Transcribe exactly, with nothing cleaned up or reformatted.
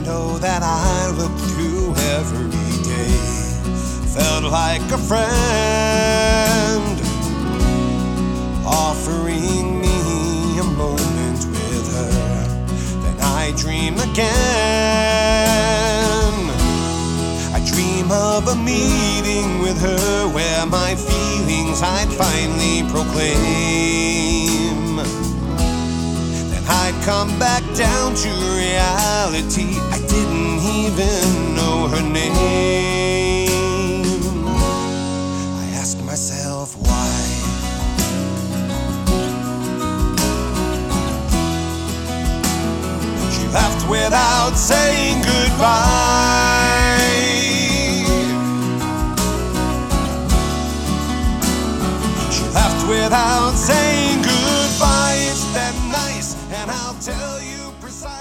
window that I looked through every day felt like a friend, offering me a moment with her. Then I dream again. I dream of a meeting with her where my feelings I'd finally proclaim. Then I'd come back down to reality. I didn't even know her name. I asked myself why. She left without saying goodbye. She left without saying goodbye. It's that nice, and I'll tell you precisely.